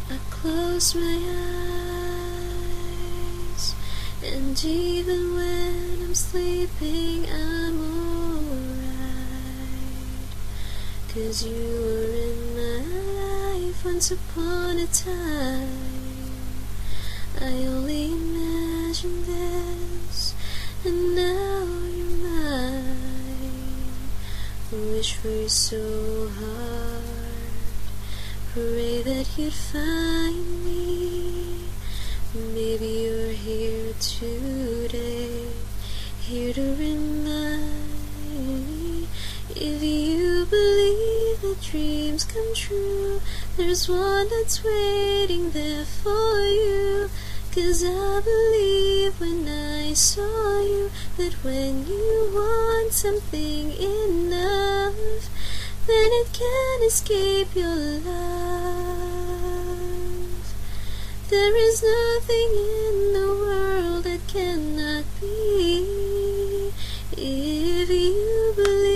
I close my eyes, and even when I'm sleeping I'm alright, 'cause you were in my life once upon a time. I only imagined this, and now you're mine. Wish for you so hard, pray that you'd find me. Maybe you're here today, here to remind me. If you believe that dreams come true, there's one that's waiting there for you. 'Cause I believe when I saw you, that when you want something enough, then it can't escape your love. There is nothing in the world that cannot be, if you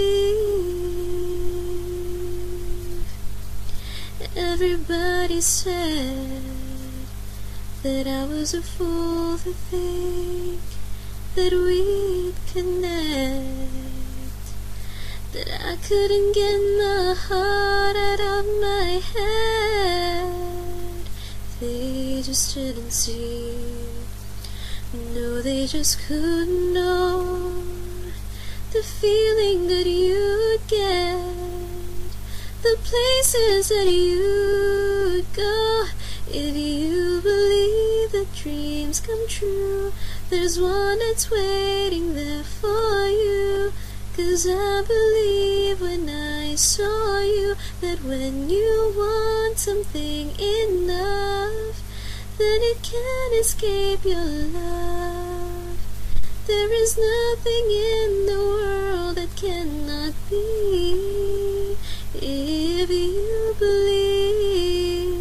believe. Everybody said that I was a fool to think that we'd connect, that I couldn't get my heart out of my head. They just didn't see, no, they just couldn't know the feeling that you'd get, the places that you'd go. If you believe that dreams come true, there's one that's waiting there for you. 'Cause I believe when I saw you, that when you want something enough, then it can't escape your love. There is nothing in the world that cannot be, if you believe.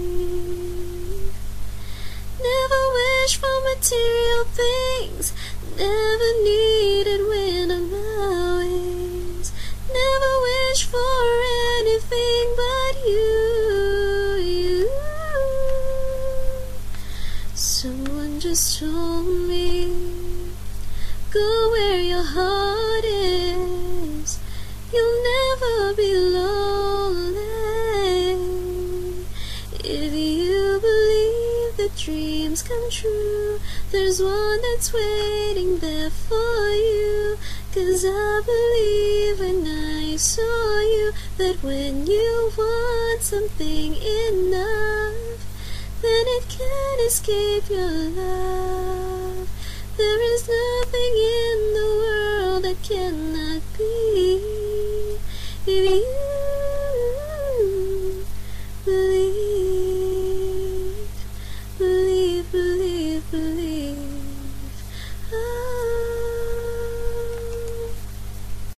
Never wish for material things, never needed wind on my wings, never wish for anything but you. Someone just told me, go where your heart is, you'll never be lonely. If you believe that dreams come true, there's one that's waiting there for you. 'Cause I believe when I saw you, that when you want something enough, then it can't escape your love. There is no